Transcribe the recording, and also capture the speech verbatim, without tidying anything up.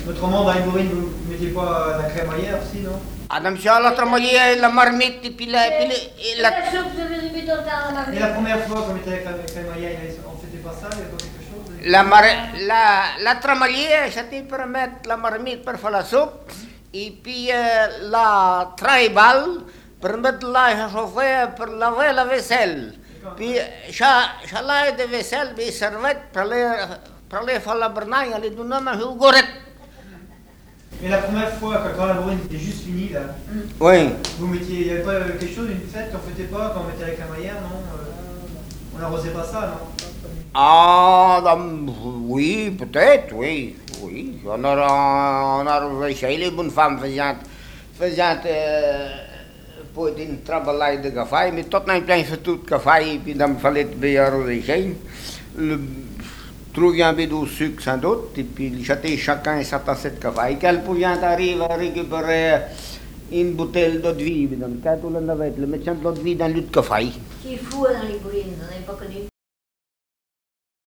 Autrement, dans les bourrines, vous ne mettiez pas la crémaillère aussi, non? Adam siya la travailler la marmite et puis la, puis la, La soupe, je vais lui mettre dans la marmite. Et la première fois qu'on mettait la crémaillère, on ne faisait pas ça, il n'y avait pas quelque chose? la mar, la la travailler c'était pour mettre la marmite pour faire la soupe et puis euh, la tribal pour mettre la chauffer pour laver la vaisselle. Puis ça là de vaisselle des serviettes pour les pour les faire la bernaille, les donner un goret. Mais la première fois, quand la bourrine était juste finie, là, Oui. vous mettiez, il n'y avait pas quelque chose, une fête qu'on ne fêtait pas quand on mettait la crémaillère, non? euh, On n'arrosait pas ça, non? Ah, dans, oui, peut-être, oui, oui. On a, on a réussi, les bonnes femmes faisaient, faisaient euh, pour un travail de café, mais tout n'a pas fait tout de café, et puis il fallait bien arroser. Trouver un peu de sucre sans doute, et puis j'étais chacun sa tasse de café. Et qu'elle pouvait arriver à récupérer une bouteille d'eau de vie, quand on avait le médecin de l'eau de vie dans le café. Qui est fou dans les bourrines, on n'est pas connu.